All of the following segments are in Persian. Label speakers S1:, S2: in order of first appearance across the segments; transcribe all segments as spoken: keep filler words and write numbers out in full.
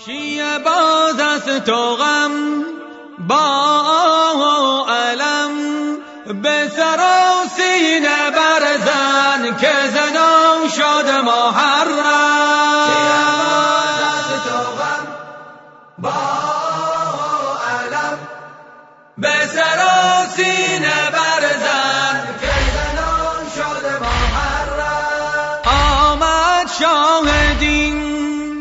S1: شیعه باز از تو غم با علم به سر و سینه برزن که زنان شد محرم.
S2: شیعه باز از تو غم با علم
S1: به سر و سینه برزن
S2: که زنان شد محرم.
S1: آمد شاهدین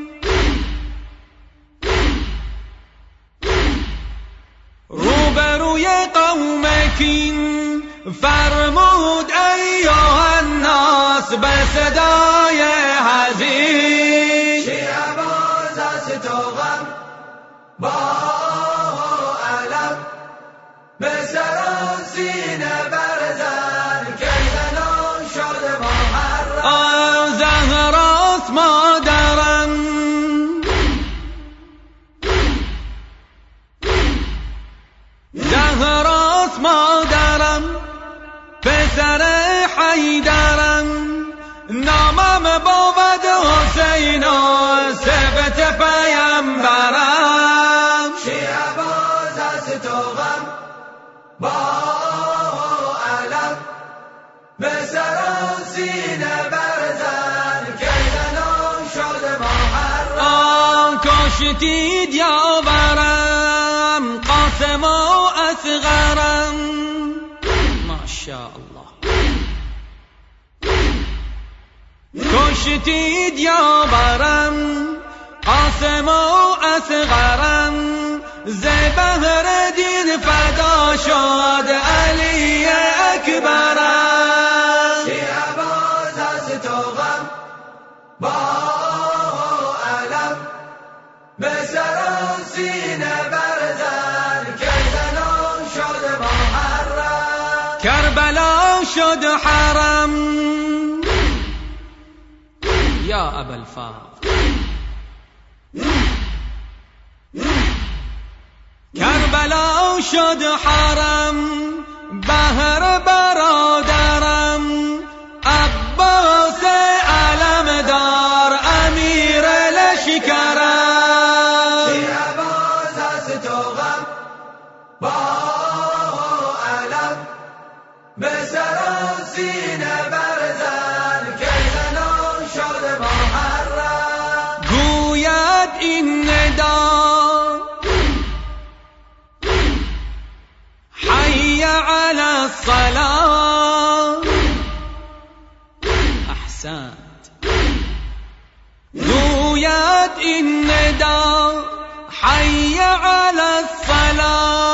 S1: روبروی قوم کین فرمود ایها الناس به صدای حزین.
S2: شیعه باز از تو غم با علم به سر و سینه برزن که زنان شد محرم.
S1: زهراست مادرم زهراست مادرم پسر حیدرم نامم بود حسین و سبت پیمبرم.
S2: شیعه باز از تو غم با علم به سر و سینه برزن که زنان شد محرم.
S1: آن کشتید یاورم قاسم و اصغرم ماشاءالله. کشتید یاورم قاسم و اصغرم ز بهر دین فدا شد علی اکبرم.
S2: شیعه باز از تو غم با علم به سر و سینه برزن که زنان شد محرم.
S1: کربلا شد حرم یا ابوالفضل. کربلا شد حرم بهر برادرم عباس علمدار امیر لشکرم.
S2: شیعه باز از تو غم با علم به سر و سینه برزن که زنان شد محرم.
S1: گوید این ندا حی علی الصلاة. احسنت. گوید این ندا حی علی الصلاة